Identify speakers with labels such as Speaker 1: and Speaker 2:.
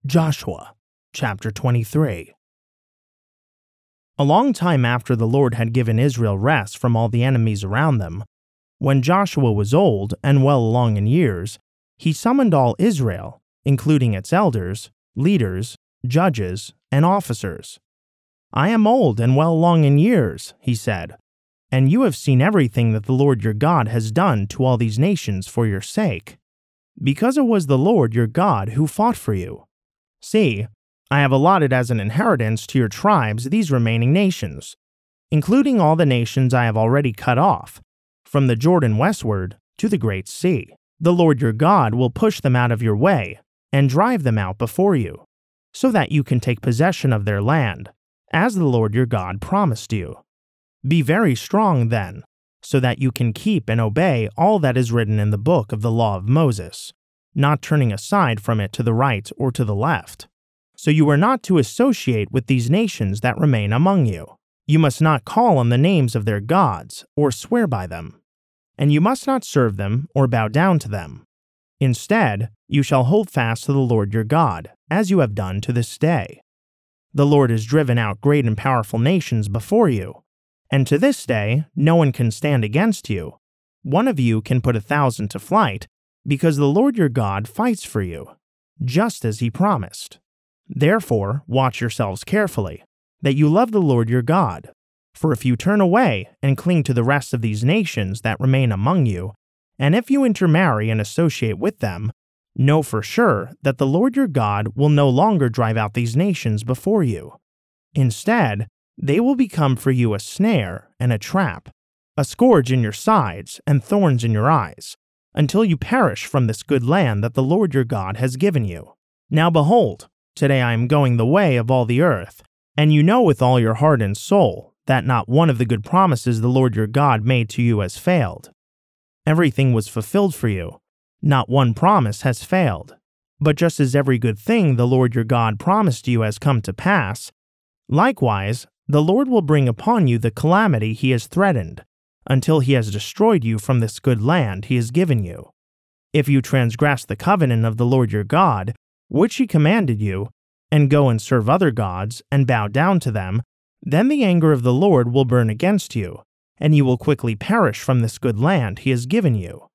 Speaker 1: Joshua, chapter 23. A long time after the Lord had given Israel rest from all the enemies around them, when Joshua was old and well along in years, he summoned all Israel, including its elders, leaders, judges, and officers. "I am old and well along in years," he said, "and you have seen everything that the Lord your God has done to all these nations for your sake, because it was the Lord your God who fought for you. See, I have allotted as an inheritance to your tribes these remaining nations, including all the nations I have already cut off, from the Jordan westward to the Great Sea. The Lord your God will push them out of your way and drive them out before you, so that you can take possession of their land, as the Lord your God promised you. Be very strong then, so that you can keep and obey all that is written in the book of the law of Moses, not turning aside from it to the right or to the left. So you are not to associate with these nations that remain among you. You must not call on the names of their gods or swear by them, and you must not serve them or bow down to them. Instead, you shall hold fast to the Lord your God, as you have done to this day. The Lord has driven out great and powerful nations before you, and to this day no one can stand against you. One of you can put 1,000 to flight, because the Lord your God fights for you, just as he promised. Therefore, watch yourselves carefully, that you love the Lord your God. For if you turn away and cling to the rest of these nations that remain among you, and if you intermarry and associate with them, know for sure that the Lord your God will no longer drive out these nations before you. Instead, they will become for you a snare and a trap, a scourge in your sides and thorns in your eyes, until you perish from this good land that the Lord your God has given you. Now behold, today I am going the way of all the earth, and you know with all your heart and soul that not one of the good promises the Lord your God made to you has failed. Everything was fulfilled for you. Not one promise has failed. But just as every good thing the Lord your God promised you has come to pass, likewise, the Lord will bring upon you the calamity he has threatened, until he has destroyed you from this good land he has given you. If you transgress the covenant of the Lord your God, which he commanded you, and go and serve other gods and bow down to them, then the anger of the Lord will burn against you, and you will quickly perish from this good land he has given you.